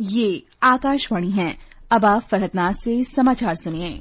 ये आकाशवाणी है। अब आप फरहतनाज से समाचार सुनिए।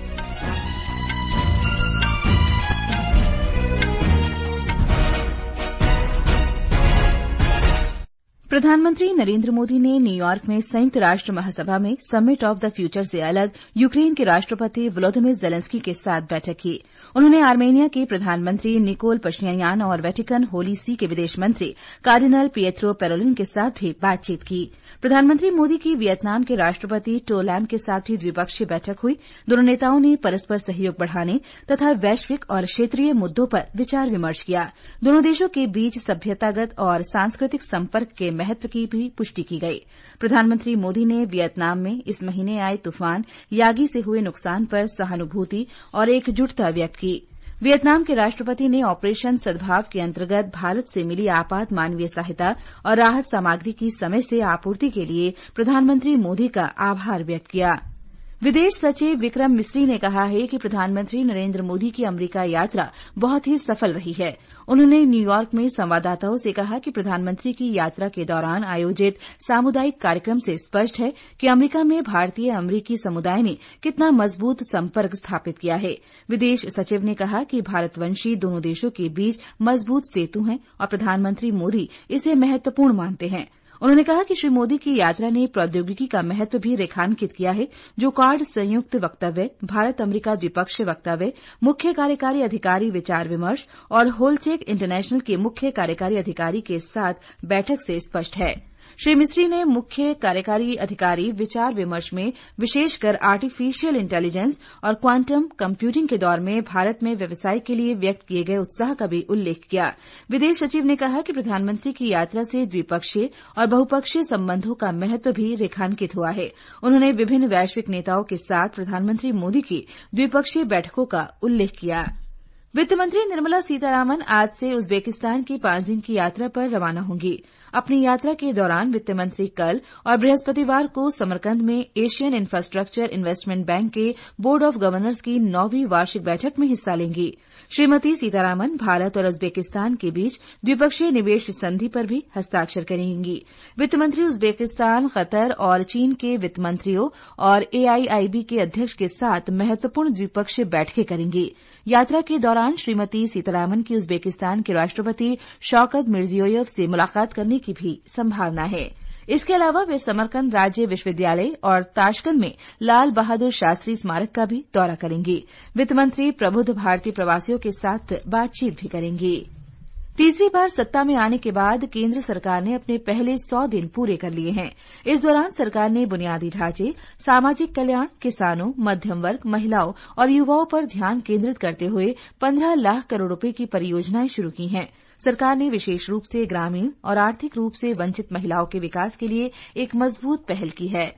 प्रधानमंत्री नरेंद्र मोदी ने न्यूयॉर्क में संयुक्त राष्ट्र महासभा में समिट ऑफ द फ्यूचर से अलग यूक्रेन के राष्ट्रपति वोलोदिमिर जेलेंस्की के साथ बैठक की। उन्होंने आर्मेनिया के प्रधानमंत्री निकोल पशिन्यान और वेटिकन होली सी के विदेश मंत्री कार्डिनल पिएट्रो पेरोलिन के साथ भी बातचीत की। प्रधानमंत्री मोदी की वियतनाम के राष्ट्रपति टो लैम के साथ भी द्विपक्षीय बैठक हुई। दोनों नेताओं ने परस्पर सहयोग बढ़ाने तथा वैश्विक और क्षेत्रीय मुद्दों पर विचार विमर्श किया। दोनों देशों के बीच सभ्यतागत और सांस्कृतिक संपर्क के महत्व की भी पुष्टि की गई। प्रधानमंत्री मोदी ने वियतनाम में इस महीने आए तूफान यागी से हुए नुकसान पर सहानुभूति और एकजुटता व्यक्त की। वियतनाम के राष्ट्रपति ने ऑपरेशन सद्भाव के अंतर्गत भारत से मिली आपात मानवीय सहायता और राहत सामग्री की समय से आपूर्ति के लिए प्रधानमंत्री मोदी का आभार व्यक्त किया। विदेश सचिव विक्रम मिस्री ने कहा है कि प्रधानमंत्री नरेंद्र मोदी की अमरीका यात्रा बहुत ही सफल रही है। उन्होंने न्यूयॉर्क में संवाददाताओं से कहा कि प्रधानमंत्री की यात्रा के दौरान आयोजित सामुदायिक कार्यक्रम से स्पष्ट है कि अमरीका में भारतीय अमरीकी समुदाय ने कितना मजबूत संपर्क स्थापित किया है। विदेश सचिव ने कहा कि भारतवंशी दोनों देशों के बीच मजबूत सेतु हैं और प्रधानमंत्री मोदी इसे महत्वपूर्ण मानते हैं। उन्होंने कहा कि श्री मोदी की यात्रा ने प्रौद्योगिकी का महत्व भी रेखांकित किया है, जो क्वाड संयुक्त वक्तव्य, भारत अमरीका द्विपक्षीय वक्तव्य, मुख्य कार्यकारी अधिकारी विचार विमर्श और होलचेक इंटरनेशनल के मुख्य कार्यकारी अधिकारी के साथ बैठक से स्पष्ट है। श्री मिस्री ने मुख्य कार्यकारी अधिकारी विचार विमर्श में विशेषकर आर्टिफिशियल इंटेलिजेंस और क्वांटम कंप्यूटिंग के दौर में भारत में व्यवसाय के लिए व्यक्त किए गए उत्साह का भी उल्लेख किया। विदेश सचिव ने कहा कि प्रधानमंत्री की यात्रा से द्विपक्षीय और बहुपक्षीय संबंधों का महत्व भी रेखांकित हुआ है। उन्होंने विभिन्न वैश्विक नेताओं के साथ प्रधानमंत्री मोदी की द्विपक्षीय बैठकों का उल्लेख किया। वित्त मंत्री निर्मला सीतारामन आज से उज्बेकिस्तान की 5 दिन की यात्रा पर रवाना होंगी। अपनी यात्रा के दौरान वित्त मंत्री कल और बृहस्पतिवार को समरकंद में एशियन इंफ्रास्ट्रक्चर इन्वेस्टमेंट बैंक के बोर्ड ऑफ गवर्नर्स की 9वीं वार्षिक बैठक में हिस्सा लेंगी। श्रीमती सीतारामन भारत और उज्बेकिस्तान के बीच द्विपक्षीय निवेश संधि पर भी हस्ताक्षर करेंगी। वित्त मंत्री उज्बेकिस्तान, कतर और चीन के वित्त मंत्रियों और AIIB के अध्यक्ष के साथ महत्वपूर्ण द्विपक्षीय बैठकें करेंगी। यात्रा के दौरान श्रीमती सीतारामन की उज्बेकिस्तान के राष्ट्रपति शौकत मिर्जियोयेव से मुलाकात करने की भी संभावना है। इसके अलावा वे समरकंद राज्य विश्वविद्यालय और ताशकंद में लाल बहादुर शास्त्री स्मारक का भी दौरा करेंगी। वित्त मंत्री प्रबुद्ध भारतीय प्रवासियों के साथ बातचीत भी करेंगी। तीसरी बार सत्ता में आने के बाद केंद्र सरकार ने अपने पहले 100 दिन पूरे कर लिए हैं। इस दौरान सरकार ने बुनियादी ढांचे, सामाजिक कल्याण, किसानों, मध्यम वर्ग, महिलाओं और युवाओं पर ध्यान केंद्रित करते हुए 15 लाख करोड़ रुपए की परियोजनाएं शुरू की हैं। सरकार ने विशेष रूप से ग्रामीण और आर्थिक रूप से वंचित महिलाओं के विकास के लिए एक मजबूत पहल की है।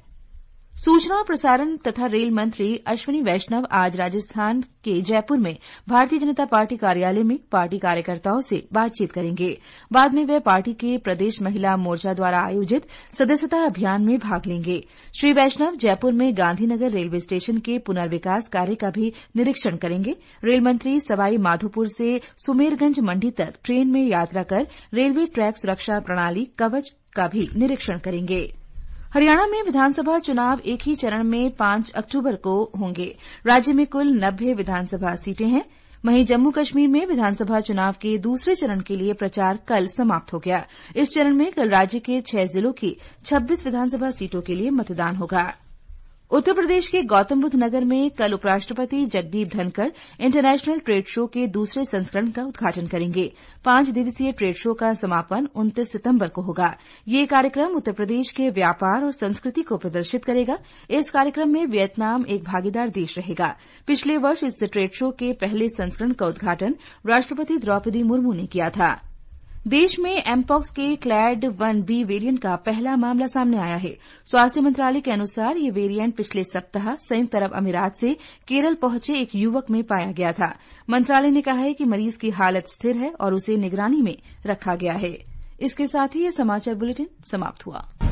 सूचना और प्रसारण तथा रेल मंत्री अश्विनी वैष्णव आज राजस्थान के जयपुर में भारतीय जनता पार्टी कार्यालय में पार्टी कार्यकर्ताओं से बातचीत करेंगे। बाद में वे पार्टी के प्रदेश महिला मोर्चा द्वारा आयोजित सदस्यता अभियान में भाग लेंगे। श्री वैष्णव जयपुर में गांधीनगर रेलवे स्टेशन के पुनर्विकास कार्य का भी निरीक्षण करेंगे। रेल मंत्री सवाई माधोपुर से सुमेरगंज मंडी तक ट्रेन में यात्रा कर रेलवे ट्रैक सुरक्षा प्रणाली कवच का भी निरीक्षण करेंगे। हरियाणा में विधानसभा चुनाव एक ही चरण में 5 अक्टूबर को होंगे। राज्य में कुल 90 विधानसभा सीटें हैं। वहीं जम्मू कश्मीर में विधानसभा चुनाव के दूसरे चरण के लिए प्रचार कल समाप्त हो गया। इस चरण में कल राज्य के 6 जिलों की 26 विधानसभा सीटों के लिए मतदान होगा। उत्तर प्रदेश के गौतम बुद्ध नगर में कल उपराष्ट्रपति Jagdeep Dhankhar international trade show के दूसरे संस्करण का उद्घाटन करेंगे। 5 दिवसीय ट्रेड शो का समापन 29 सितंबर को होगा। ये कार्यक्रम उत्तर प्रदेश के व्यापार और संस्कृति को प्रदर्शित करेगा। इस कार्यक्रम में वियतनाम एक भागीदार देश रहेगा। पिछले वर्ष इस ट्रेड शो के पहले संस्करण का उद्घाटन राष्ट्रपति द्रौपदी मुर्मू ने किया था। देश में एमपॉक्स के क्लैड 1B वेरिएंट का पहला मामला सामने आया है। स्वास्थ्य मंत्रालय के अनुसार ये वेरिएंट पिछले सप्ताह संयुक्त अरब अमीरात से केरल पहुंचे एक युवक में पाया गया था। मंत्रालय ने कहा है कि मरीज की हालत स्थिर है और उसे निगरानी में रखा गया है। इसके साथ ही ये समाचार बुलेटिन समाप्त हुआ।